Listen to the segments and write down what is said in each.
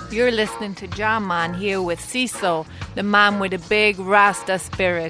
You're listening to John Man here with Cecil, the man with a big Rasta spirit.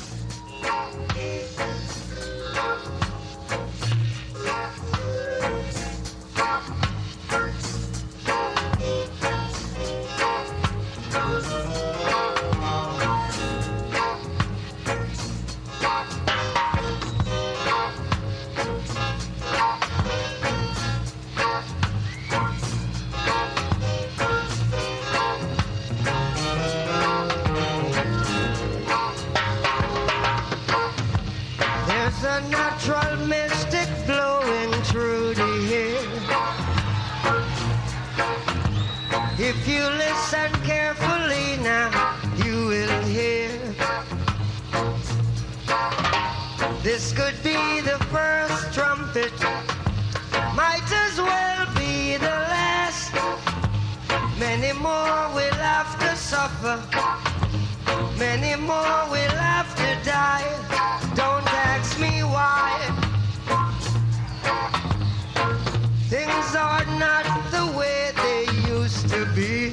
If you listen carefully now, you will hear. This could be the first trumpet, might as well be the last. Many more will have to suffer, many more will have to die. Don't ask me why. Things are not the way they used to be.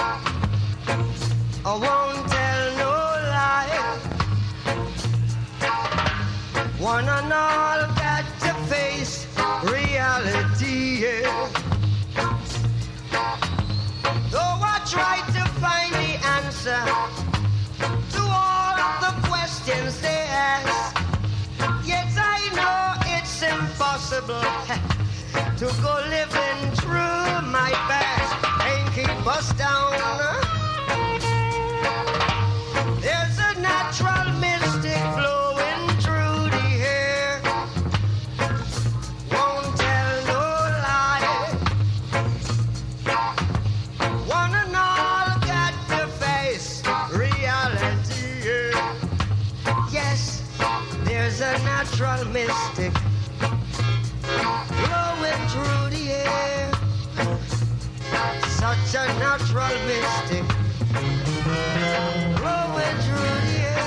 I won't tell no lie. One and all got to face reality, yeah. Though I tried to find the answer to all the questions they ask, yet I know it's impossible to go living through my past and keep us down. There's a natural mystic flowing through the air. Won't tell no lie. One and all got to face reality, yeah. Yes, there's a natural mystic blowing through the air. Such a natural mystic blowing through the air.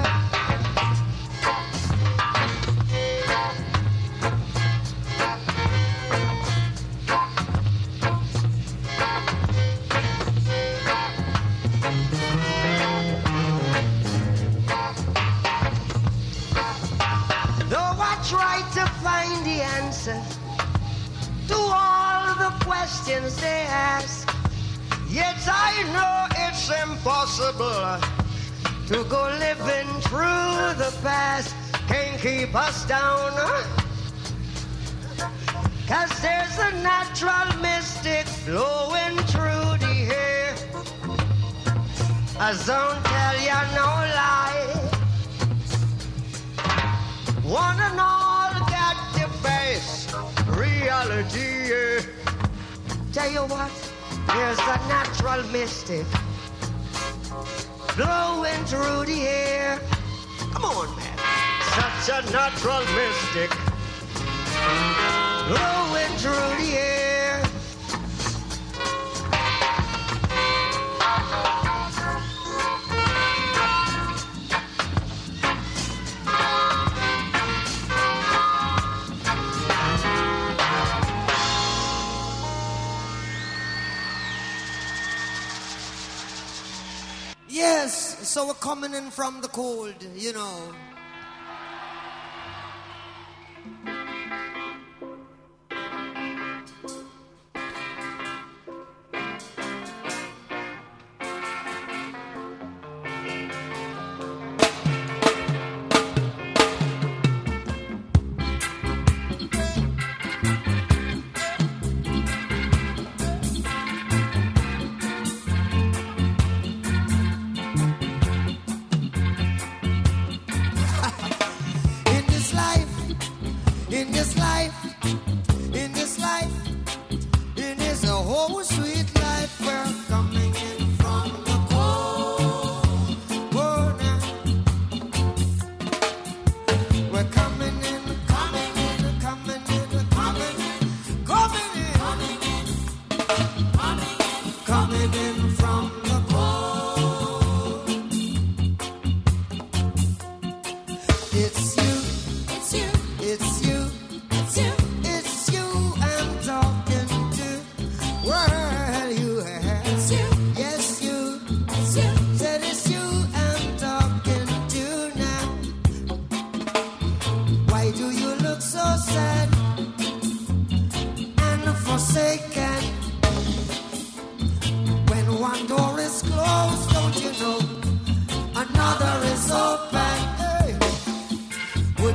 Though I tried to find the answer to all the questions they ask, yet I know it's impossible to go living through the past. Can't keep us down, 'cause there's a natural mystic flowing through the air. I don't tell ya no lie. One and all got to face reality, yeah. Tell you what, there's a natural mystic blowing through the air. Come on, man. Such a natural mystic blowing through the air. Yes, so we're coming in from the cold, you know. It's you I'm talking to. Well, you have. It's you.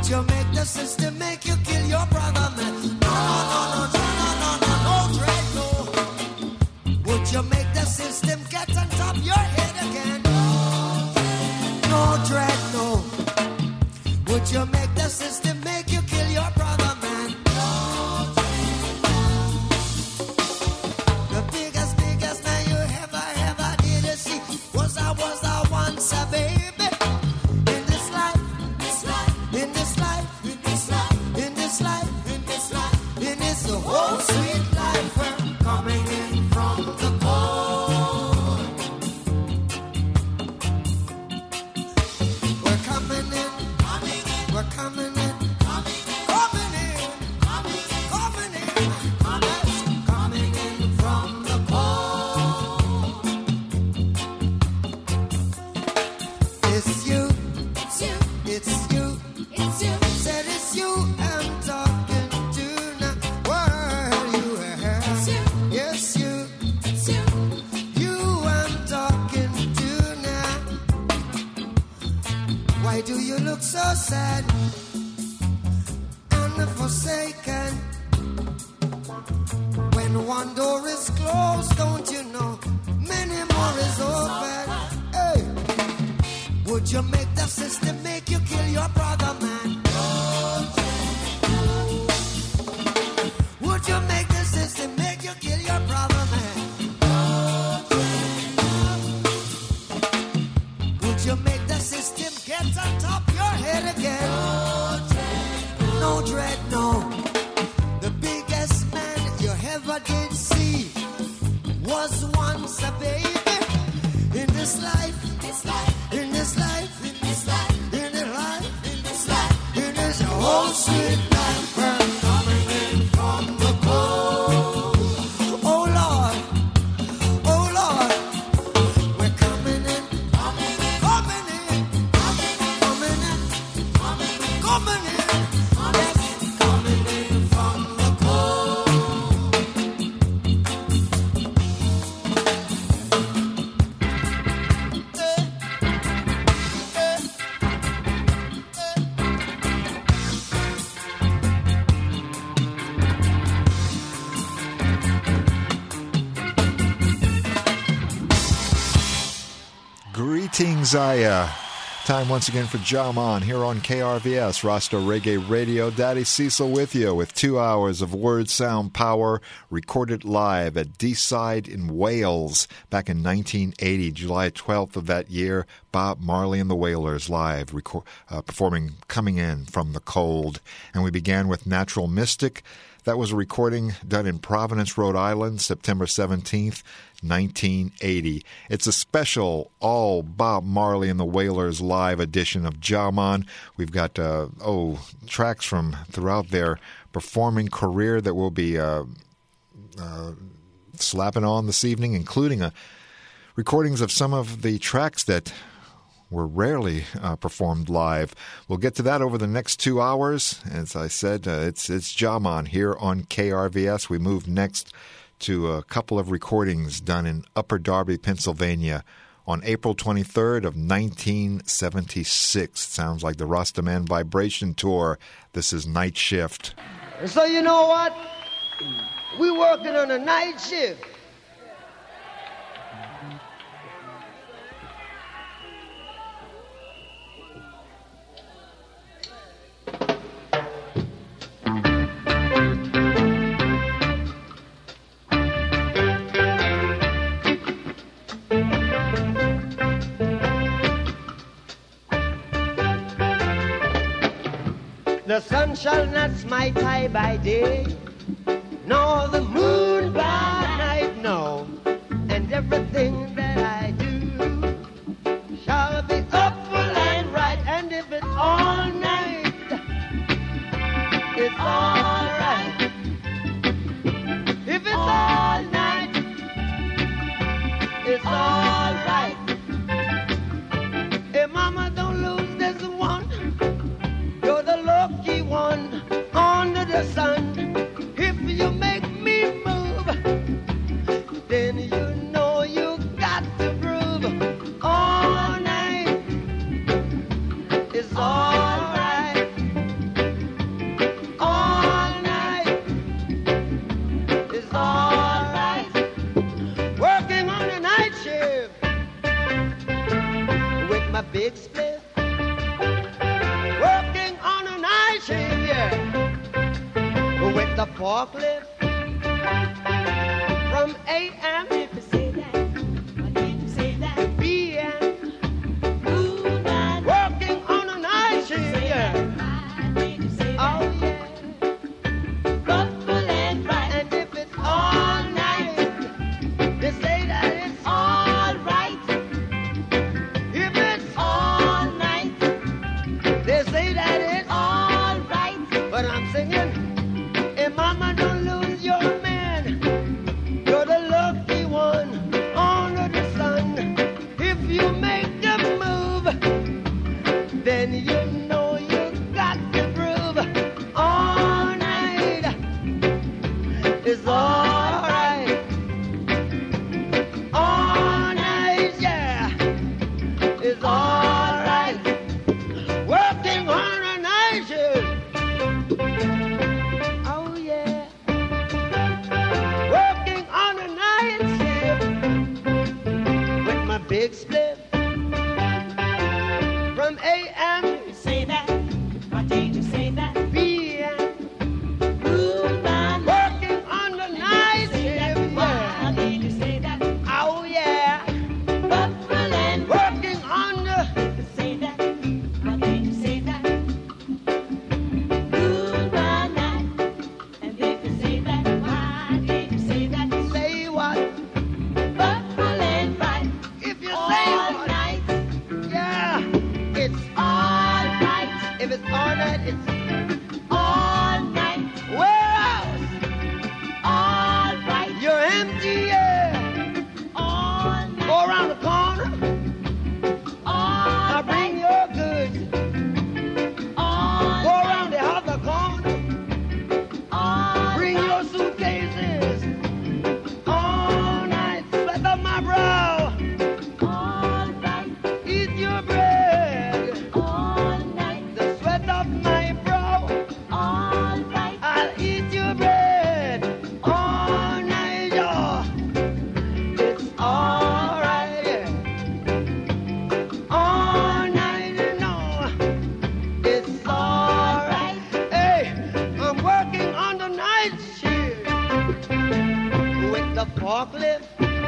Would you make the system make you kill your brother, man? No, dread, no. Would you make the system get on top your head again? No, dread, no. Would you make the system make you kill your brother, man? The biggest man you ever did see was I once a baby. Oh, sweet life, we're coming in from the cold. We're coming in, we're coming in, coming in from the cold. It's you, it's you, said it's you I'm talking to now. Why do you look so sad and forsaken? When one door is closed, don't you know many more is open? Hey, would you make the system make you kill your brother, man? Would you make the system make you kill your brother, man? Would you make the system get on top your head again? No dread, no. The biggest man you ever did see was once a baby. In this life, in this life, in this life, in this life, in this life, in this life, in this whole sweet life, we're coming in from the cold. Oh Lord, oh Lord, we're coming in, coming in, coming in, coming in, coming in, yes, coming in from the cold. Greetings, Aya. Time once again for Jaman here on KRVS, Rasta Reggae Radio. Daddy Cecil with you with 2 hours of word sound power recorded live at Deeside in Wales back in 1980, July 12th of that year. Bob Marley and the Wailers live performing Coming In from the Cold. And we began with Natural Mystic. That was a recording done in Providence, Rhode Island, September 17th, 1980. It's a special all Bob Marley and the Wailers live edition of Jaman. We've got tracks from throughout their performing career that we'll be slapping on this evening, including recordings of some of the tracks that were rarely performed live. We'll get to that over the next 2 hours. As I said, it's Jaman here on KRVS. We move next to a couple of recordings done in Upper Darby, Pennsylvania on April 23rd of 1976. Sounds like the Rastaman Vibration Tour. This is Night Shift. So you know what? We working on a night shift. The sun shall not smite I by day, nor the moon by night, no. And everything that I do shall be upful and right. And if it's all night, it's all right. If it's all night, it's all right. Hey, mama, don't lose this one. You're the lucky one under the sun. If you make me move, forklift from AM If you say that, why did you say that? to PM, Ooh, my, working on a night shift. Yeah. why did you say that? Oh yeah. Buffalo and right, And if it's all night, they say that it's all right, if it's all night, they say that it's all right. but I'm singing. Hey mama, don't lose your man. You're the lucky one under the sun. If you make the move, then you know you got to prove. All night is all right. All night, yeah, is all right. Working on a night shift. Oh yeah. Working on a night shift with my big split from AM You say that, why did you say that? PM. Ooh, my, Working on the night say that, shift. why Yeah. did you say that? Oh yeah. Buffalo and Working on the you say that, why did you say that? Ooh, my, and if you say that, why did you say that? say what? Buffalo and right, If you say all what? night, Yeah. It's all right, if it's all night, it's all night, where else? all right, You're empty, yeah. all night, Go around the corner. all Now bring right, your goods. all Go around the other corner. all Bring your suitcases. All night, sweat up my brow. all right, Eat your bread. all night, The sweat of my brow. all right, I'll eat your bread. All night, y'all. It's all right, yeah. All night, no. It's all right. Hey, I'm working on the night shift with the forklift.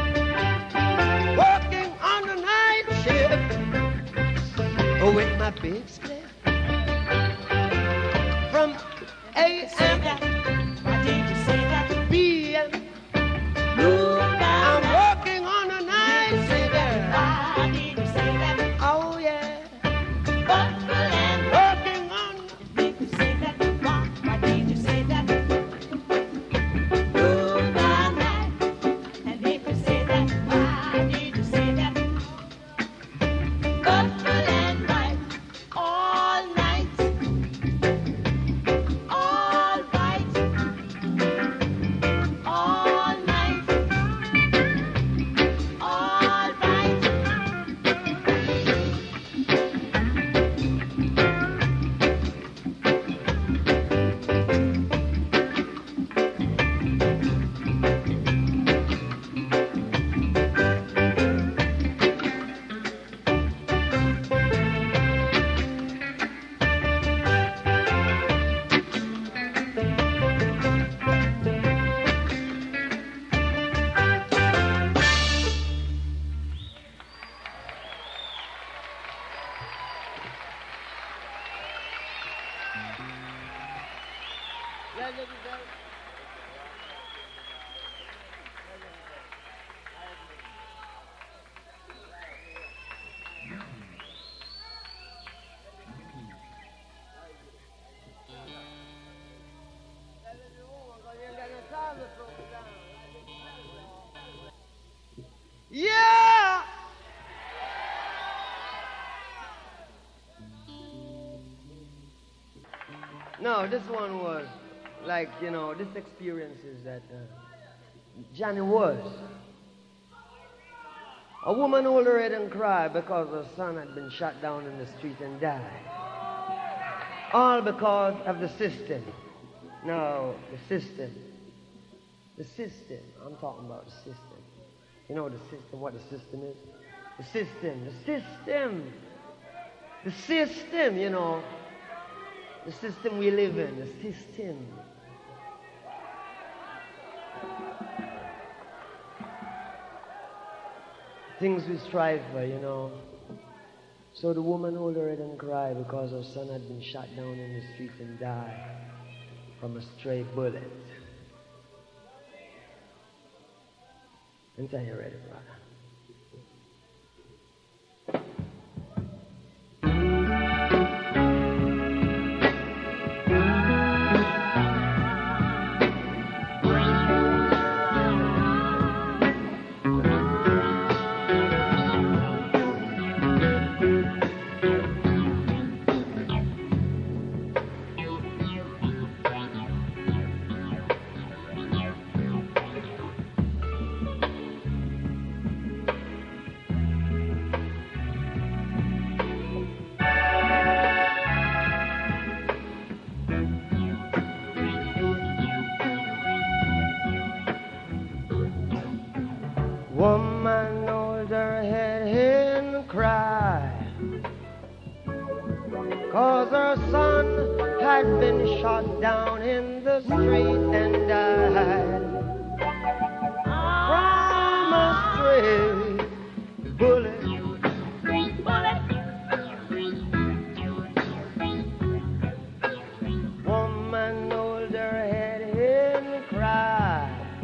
Working on the night shift with my big split from say AM that, why did you say that? to PM. Ooh, I'm my, working on the night shift. why did you say that? Oh yeah, Buffalo and working on. did you say that? Why did you say that? Ooh, my, and if you say that, why did you say that? Buffalo and right, all night, all right, all night, all right. Yeah. No, this one was like, you know, this experience is that Johnny was. A woman hold her head and cry because her son had been shot down in the street and died. All because of the system. No, the system. The system. I'm talking about the system. You know the system, what the system is? The system, the system. The system, you know. The system we live in, the system. things we strive for, you know. So the woman hold her head and cry because her son had been shot down in the street and died from a stray bullet. Until you're ready, brother. Woman hold her head and cry, 'cause her son had been shot down in the street and died from a stray bullet. Woman hold her head and cry,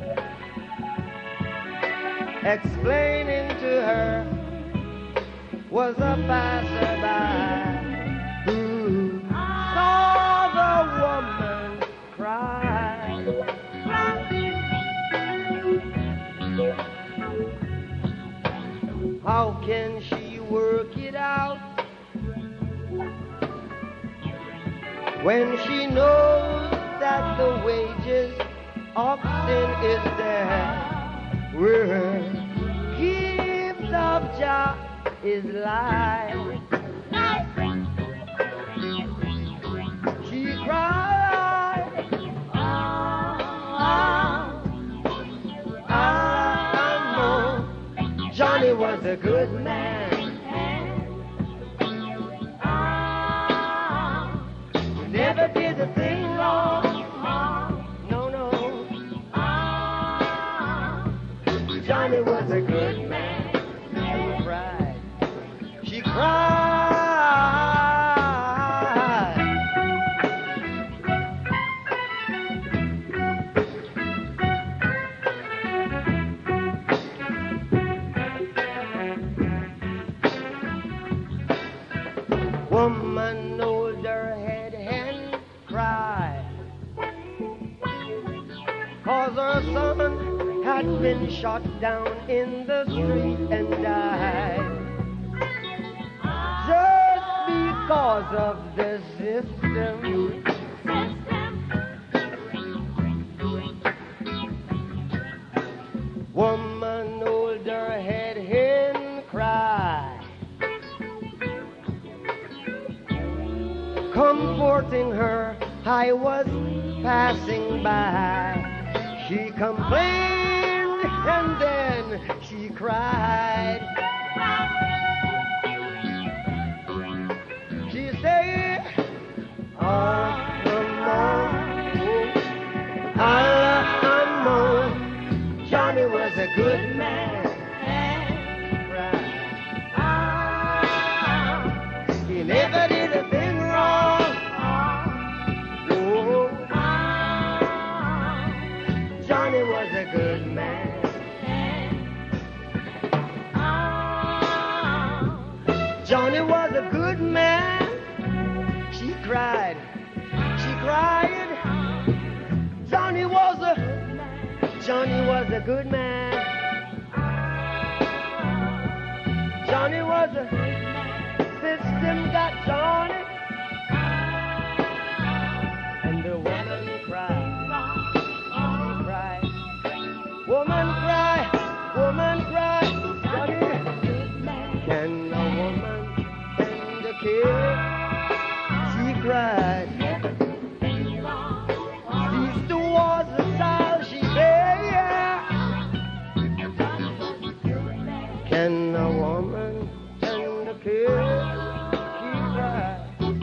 explaining to her was a passerby who saw the woman cry. How can she work it out when she knows that the wages of sin is there? Where gift of Jah is life. She cried, Johnny was a good man. He never did a thing wrong. Johnny was a good man. She cried. She cried. Woman hold her head and cried, 'cause her son had been shot down in the street and died just because of the system. Woman hold her head and cry, comforting her. I was passing by. She complained and then she cried. She said, Johnny was a good man. He never did a thing wrong. Oh, Johnny was a good man. Johnny was a good man. She cried. She cried. Johnny was a good man. Johnny was a system got Johnny. And the woman cried. She cried. Woman cry. Woman cry. Johnny. Can a woman tend a kid? She cried. These towards the style she bear. Can a woman tend a kid? She cried.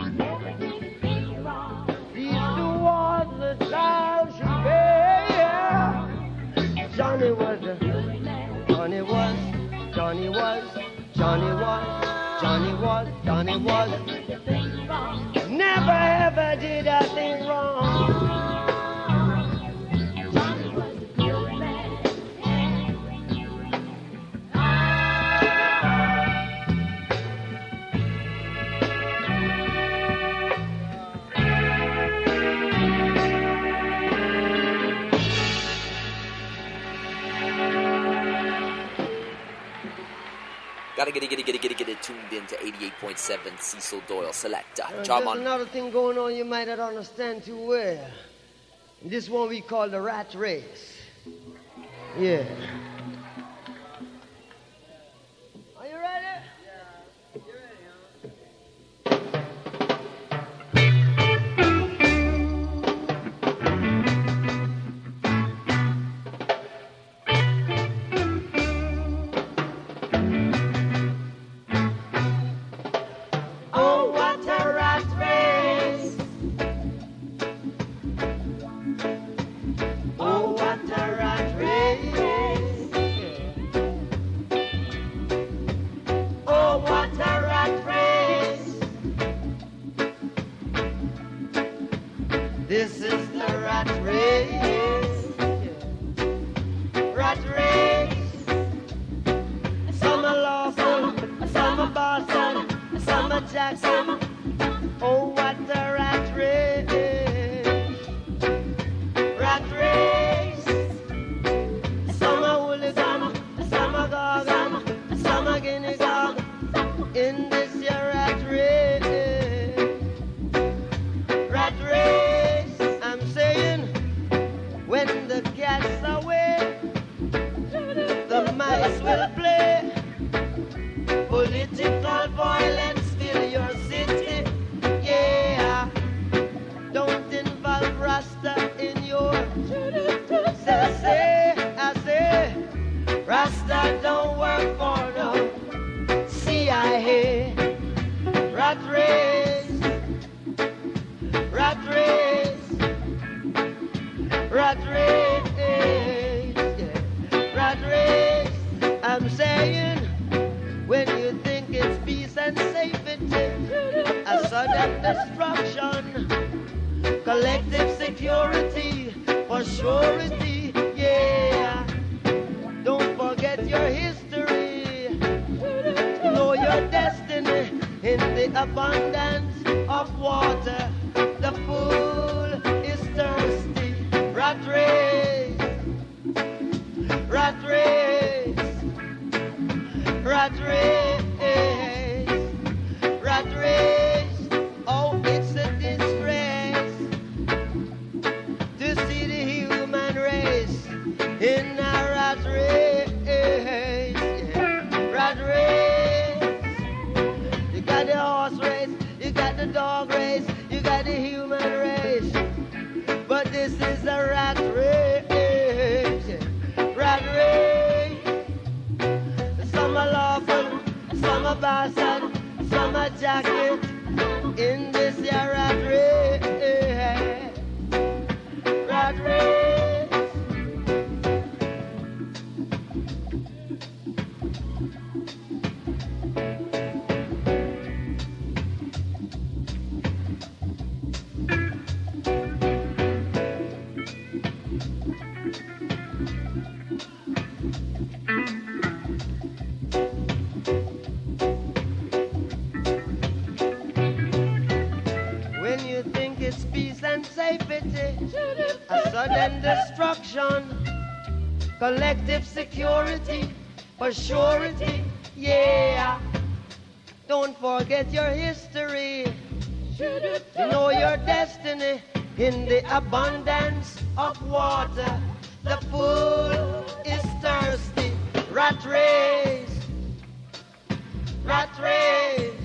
These towards the style she bear. Johnny was Johnny was, Johnny was, Johnny was, Johnny was. Never ever did a thing wrong. Gotta get it tuned in to 88.7 Cecil Doyle Selector. There's Jarman. another thing going on you might not understand too well. This one we call the rat race. Yeah. Are you ready? Yeah. You ready, huh? Oh, what a rat race. Oh, what a rat race. Oh, what a rat race. This is the rat race. Rat race. Some are lawful, some are Boston, some are Jackson. Oh, what a rat race. Rat race. Some are hooligan, some are gargan, some are guinea dog. In this year rat race. Rat race. I'm saying, when the cat's away, the mice will play. Political violence fill your city, yeah. Don't involve Rasta in your say, I say, Rasta don't work for no CIA. Rat race, rat race, rat race, yeah. Rat race. I'm saying, when you think it's peace and safety, a sudden destruction, collective security for surety, yeah. Don't forget your history, know your destiny in the abundance of water. The fool is thirsty. Rat race, rat race. Rat race, rat race. Oh, it's a disgrace to see the human race in a rat race. Rat race. You got the horse race, you got the dog race, you got the human race. But this is a rat race. Rat race. Some are lawful, some are bastard, some are jacket. In this year rat race, rat race. When you think it's peace and safety, a sudden destruction, collective security for surety, yeah. Don't forget your history, know your destiny in the abundance of water. The fool is thirsty. Rat race, rat race.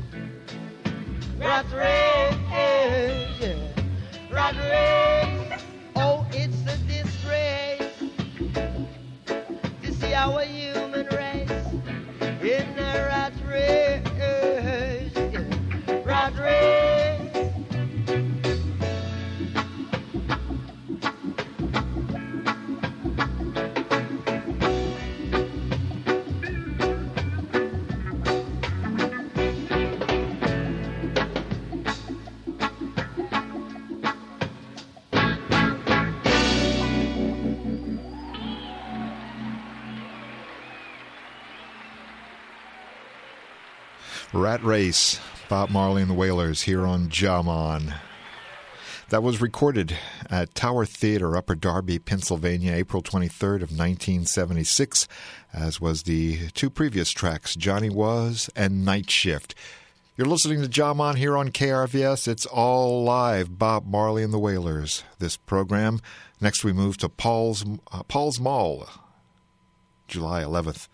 Rat race, yeah. Rat race. Oh, it's a disgrace to see our human race in a rat race, yeah. Rat race. Rat Race, Bob Marley and the Wailers here on Jamon. That was recorded at Tower Theater, Upper Darby, Pennsylvania, April 23rd of 1976, as was the two previous tracks, Johnny Was and Night Shift. You're listening to Jamon here on KRVS. It's all live, Bob Marley and the Wailers, this program. Next we move to Paul's Mall, July 11th,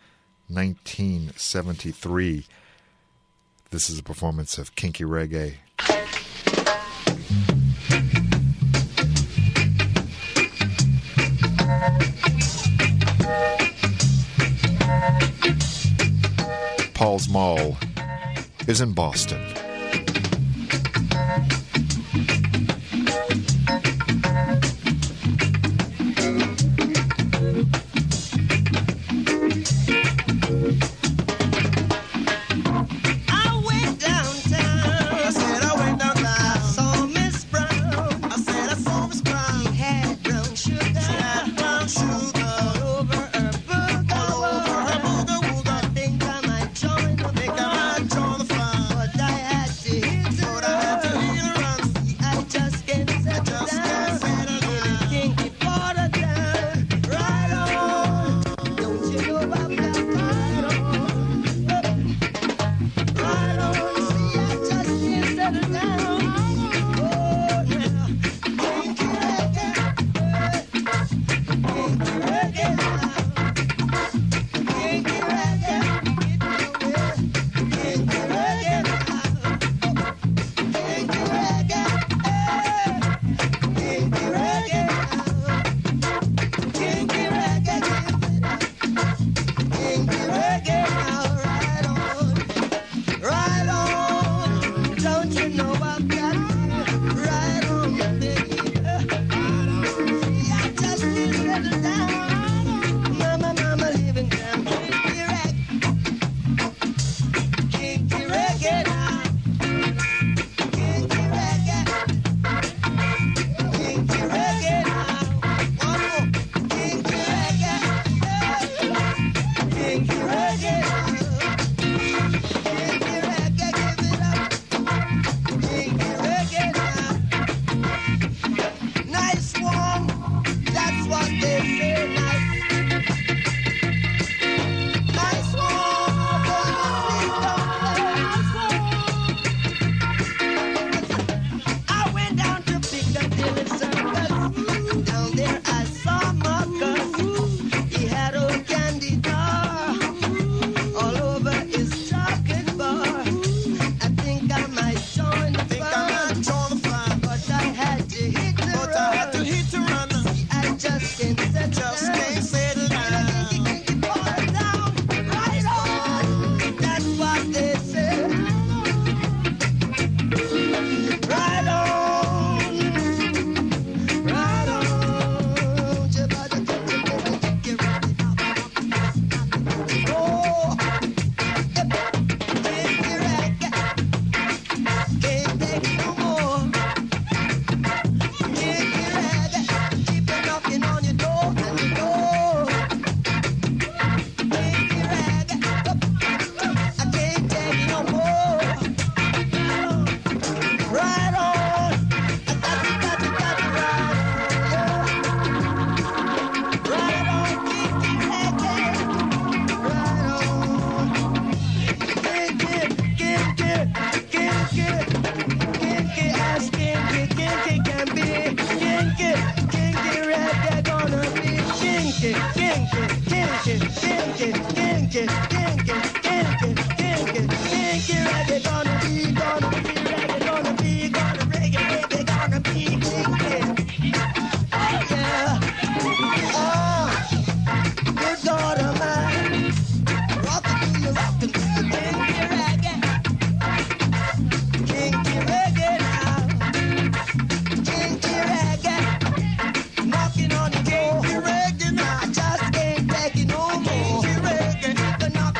1973. This is a performance of Kinky Reggae. Paul's Mall is in Boston. Knocking on your door, I just can't take it no more. Reggae,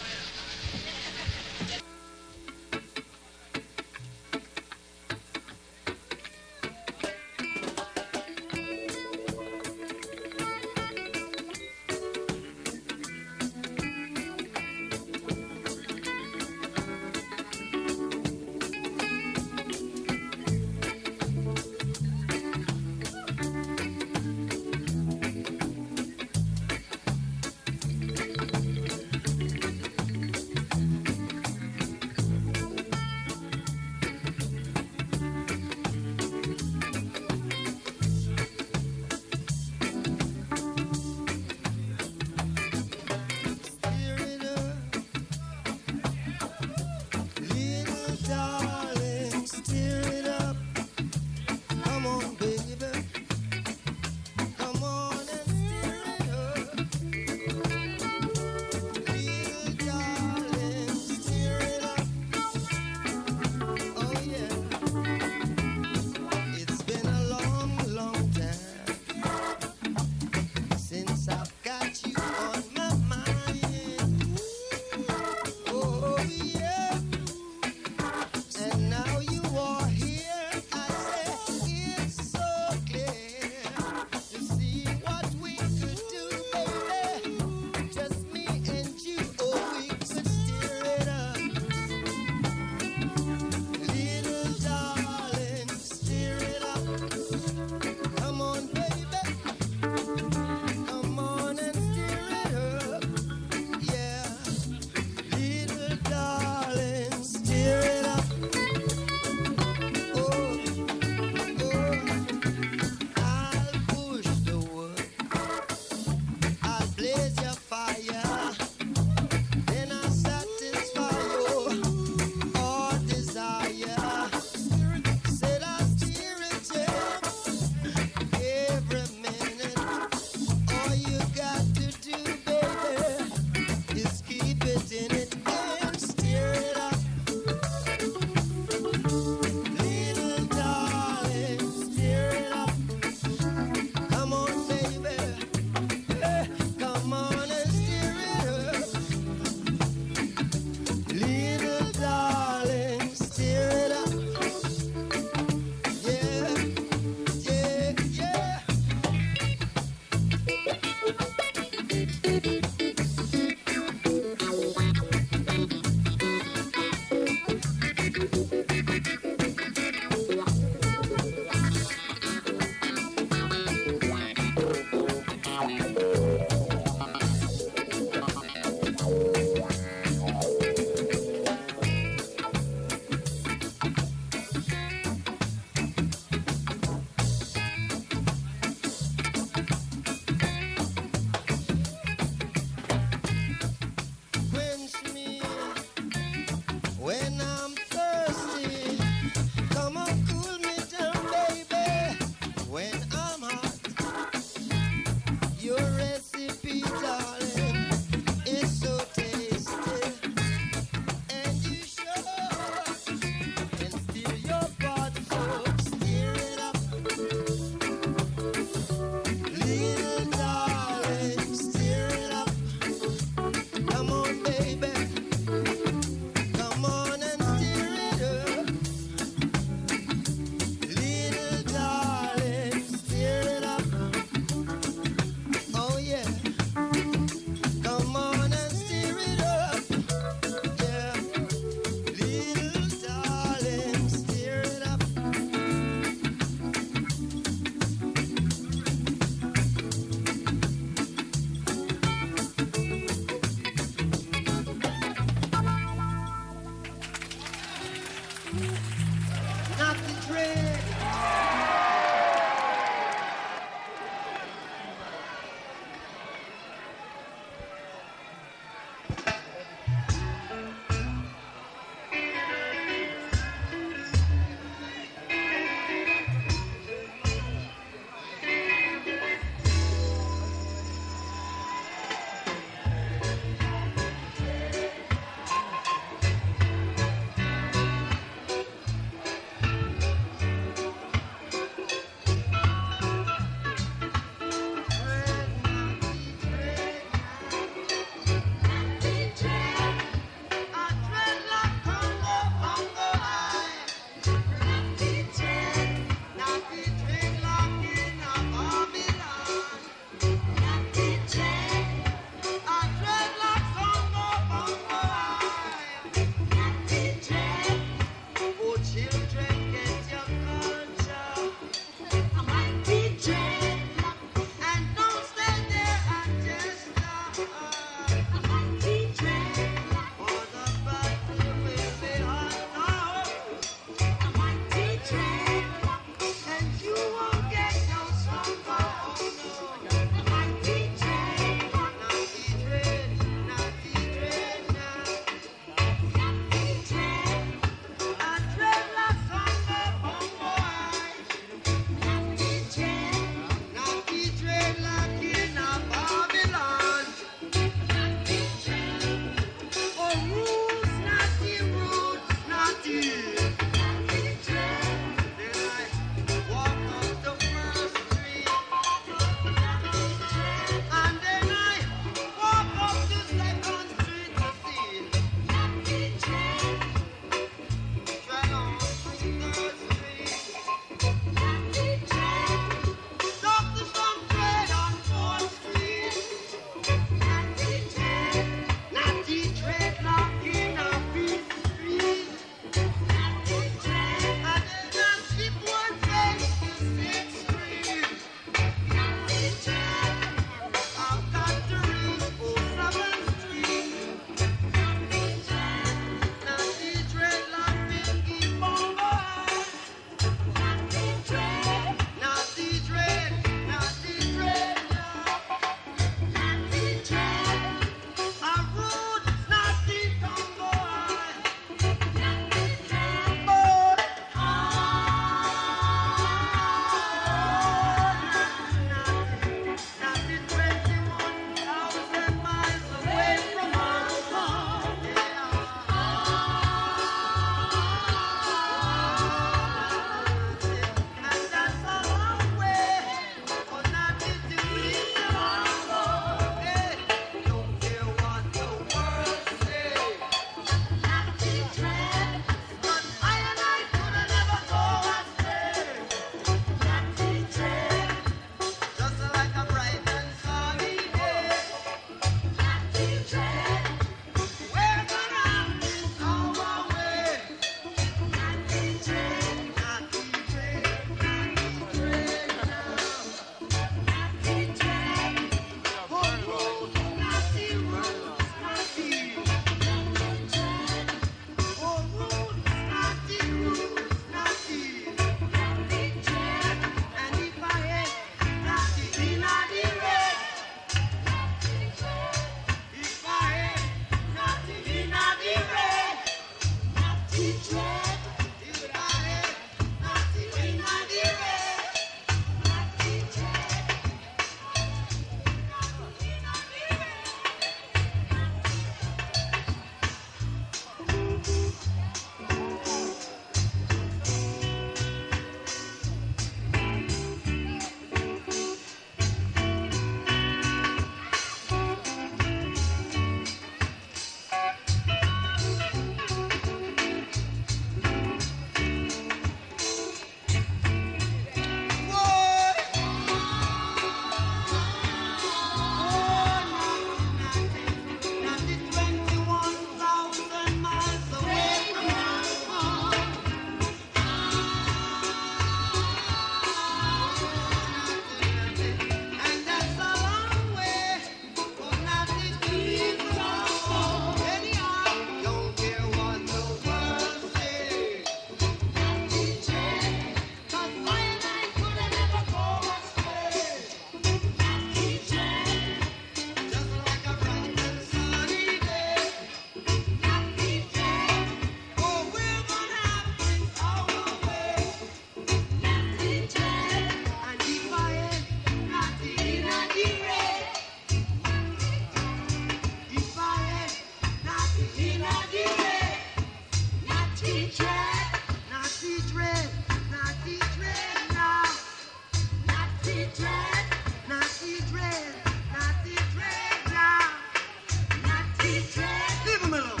Leave him alone.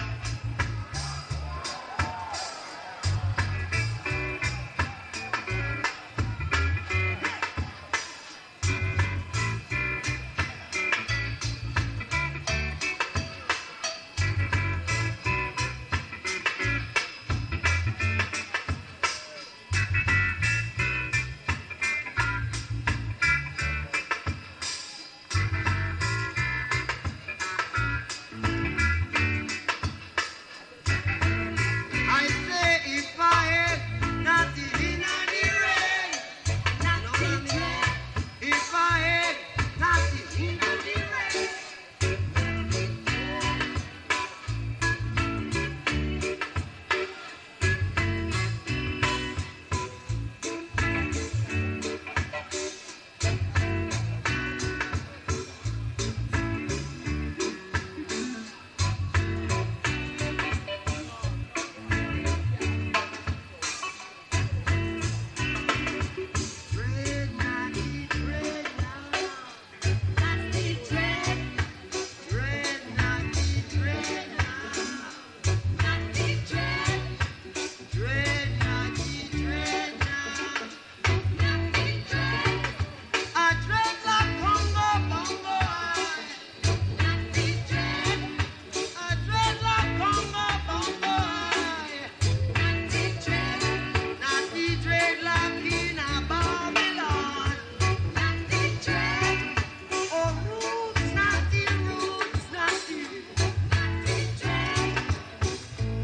I say if I had not the in the rain, not the rain. If I had not the in the rain. Dread, not the dread now. Not the dread. Dread, not the dread now. Not the dread. Dread, not the dread now. Not the dread. A dreadlock Congo bongo eye. Not the dread. A dreadlock Congo bongo eye. Not the dread. Not the dreadlock in a Babylon. Not the dread. Oh, roots, not the roots, not the dread.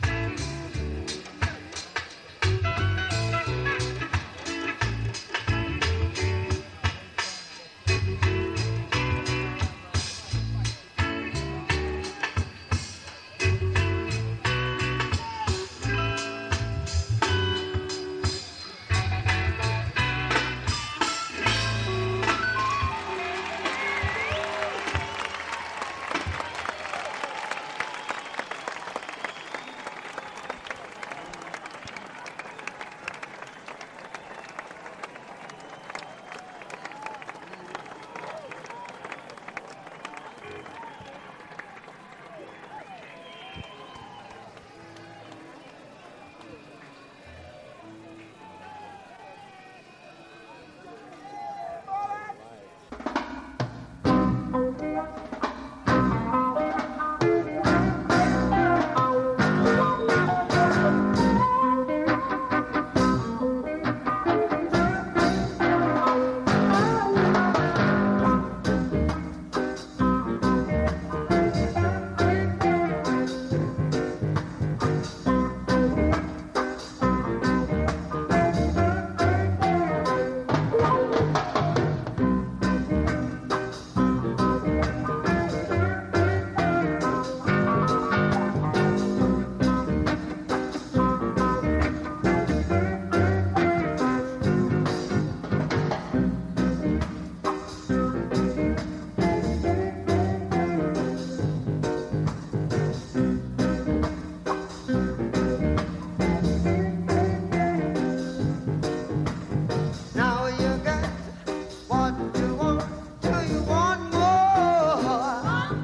Now you got what you want. Do you want more?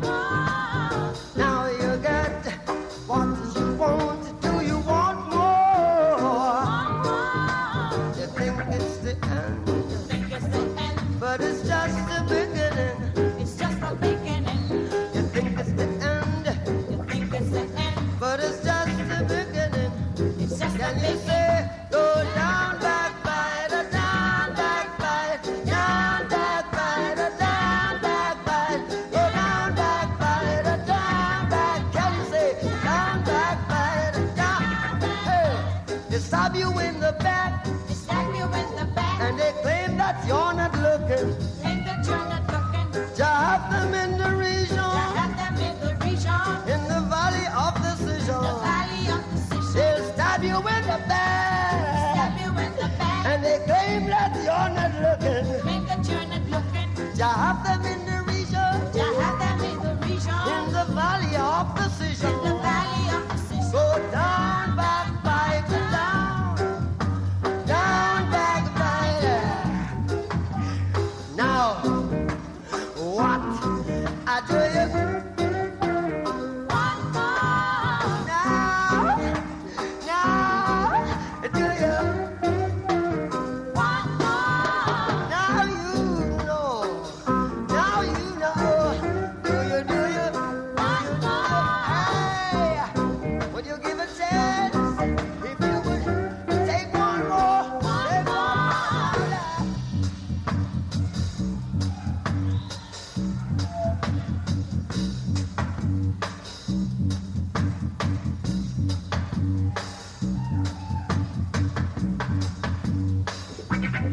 Now you got what you want. Do you want more? You think it's the end, but it's just the beginning. You think it's the end, but it's just the beginning. Can you say, go down, backbiter, down, backbiter, down, backbiter, down, backbiter, go down, backbiter, down, back. Can you say, down, backbiter, down? Hey, they stab you in the back, and they claim that you're not looking. You have them in the region, in the valley of decision. They'll stab you in the back, and they claim that you're not looking. You have them in the region, in the valley of decision. Go down, backbiter, down, down, backbiter. Now,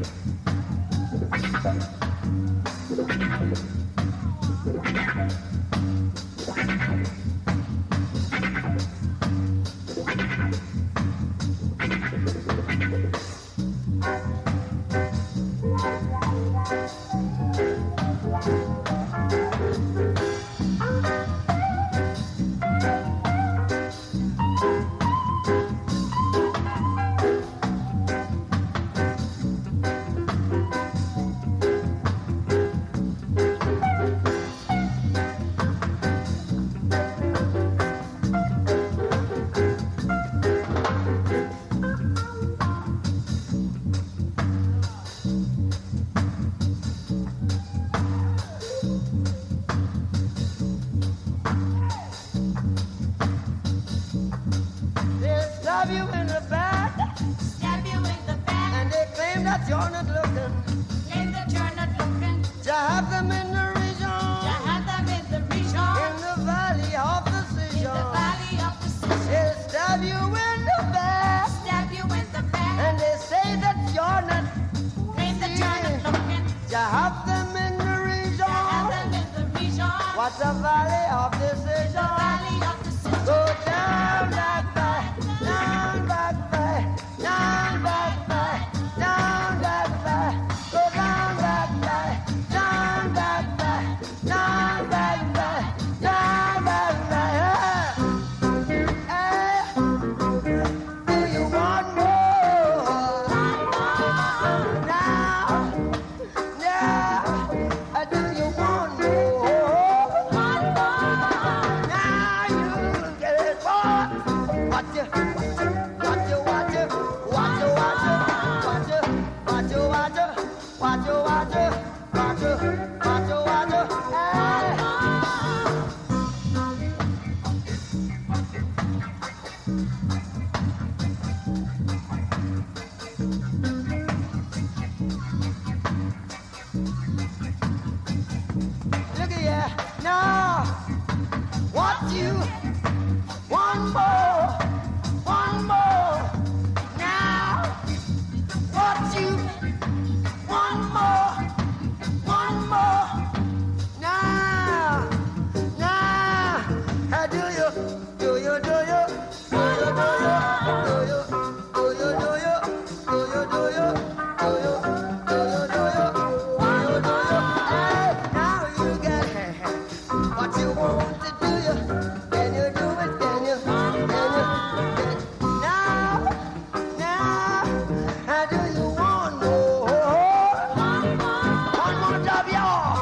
They'll stab you in the back, Stab you in the back, and they claim that you're not looking. claim that you're not looking. To have them in the region, To have them in the region, in the valley of in the decision. valley of decision. They'll stab you in the back, Stab you in the back, and they say that you're not. claim that you're not looking. To have them in the To have region, them in the region, what's a valley of the decision? valley of decision. Go down back by, down back by, down back by, down back by. Go down back by, down back by, down back by, down back by. Hey, do you want more? Now, do you want more? Now you get it, boy. Watch it, watch it, watch it, watch it, watch it, watch it, watch it, watch it, watch it, watch it, watch it, watch it, watch it. Hey. Look at ya now. What you one more, one more. Now, what you one more, one more. Now, now. How do you, do you, do you, do you, do you, do you, do you, do you, do you, do you, do you, do you, do you, do you? Hey, now you get what you want to do. You can you do it? Can you? Can you? Now, now, how do you want more? One more job, y'all.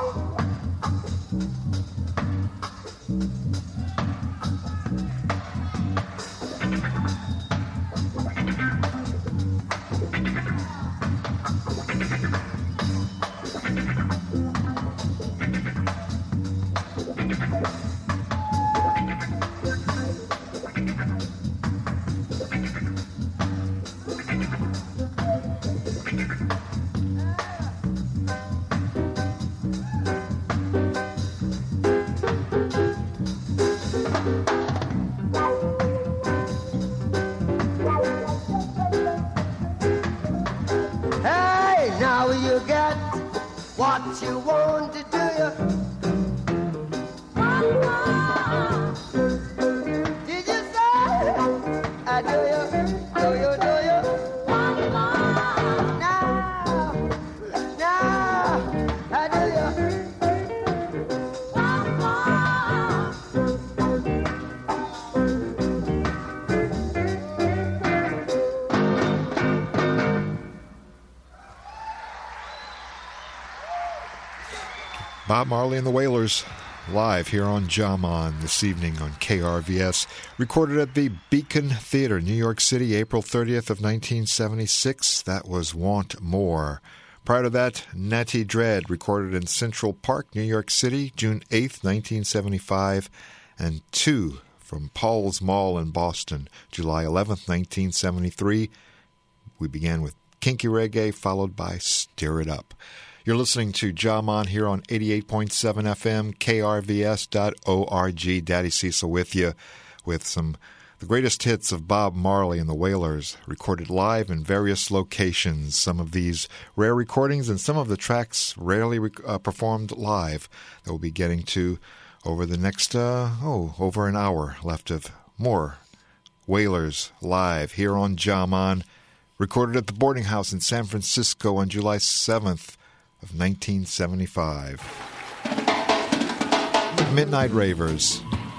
Hey, now you get what you want to do. Did you say? Do you? Do you? Do you? Now, now, do you? Bob Marley and the Wailers live here on Jaman this evening on KRVS, recorded at the Beacon Theater, New York City, April 30th of 1976. That was Want More. Prior to that, Natty Dread, recorded in Central Park, New York City, June 8th, 1975, and Two from Paul's Mall in Boston, July 11th, 1973. We began with Kinky Reggae, followed by Stir It Up. You're listening to Jaman here on 88.7 FM, krvs.org. Daddy Cecil with you with the The greatest hits of Bob Marley and the Wailers, recorded live in various locations. Some of these rare recordings and some of the tracks rarely performed live that we'll be getting to over the next, over an hour left of more Wailers live here on Jaman, recorded at the boarding house in San Francisco on July 7th of 1975. Midnight Ravers.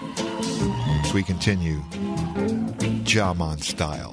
As we continue, Jaman style.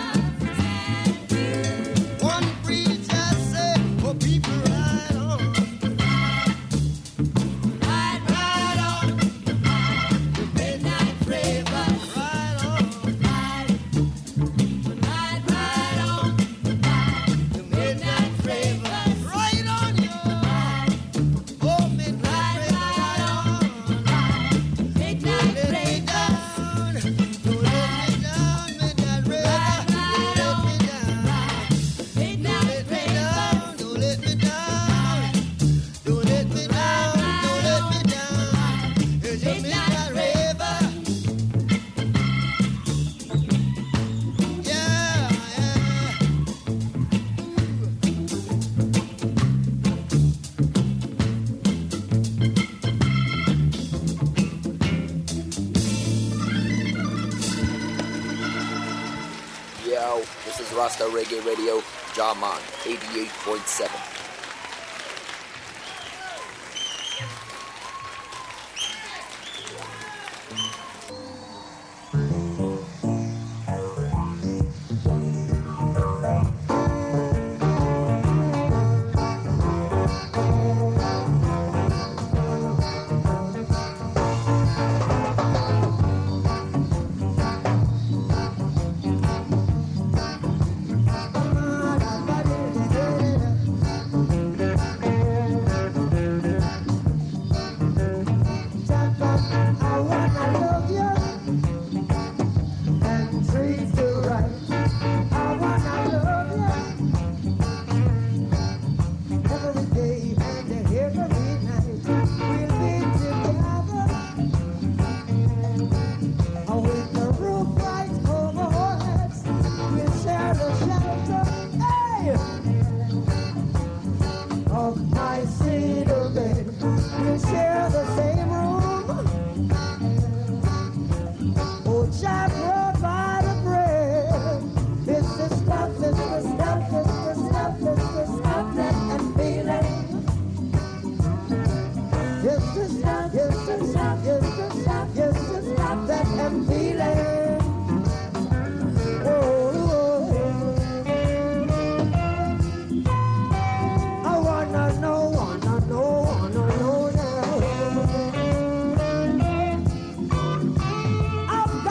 One preacher said, "Oh, people, ride on." Yo, this is Rasta Reggae Radio, Jaman, 88.7.